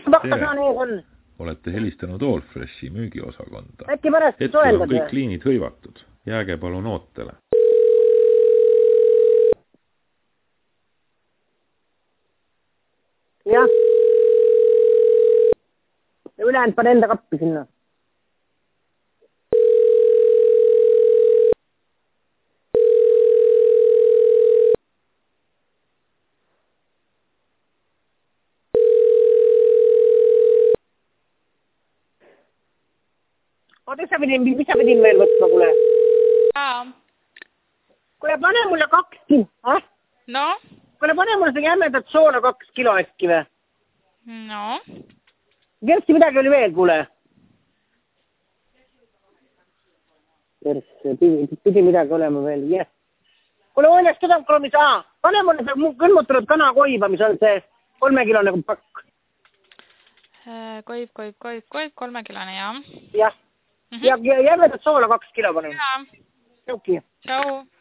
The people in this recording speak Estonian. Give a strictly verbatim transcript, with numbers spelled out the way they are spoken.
Pakasaan ees on. Olete helistanud Allfreshi müügiosakonda. Äkki pärast Hetkel on soeldad kõik liinid hõivatud. Jääge palun ootele. Jah. Ja ülejäänud pane enda kappi sinna. Oota, sa pidin, mis sa pidin veel võtma, kuule? Jaa. Kuule, pane mulle kaks kilo, ah? No? Kuule, pane mulle seda jämedat soola kaks kilo äkki või? No? Kersti midagi oli veel, kuule? Kersti, pidi, pidi midagi olema veel, jah. Kuule, oljast seda kromis, aa, pane mulle see külmutanud kanakoiba, mis on see kolmekilone pakk. Koib, koib, koib, koib, kolmekilone, jah. Jah. Ja jämedat soola kaks kilo panen. Jaa. Jõuki. Tšau.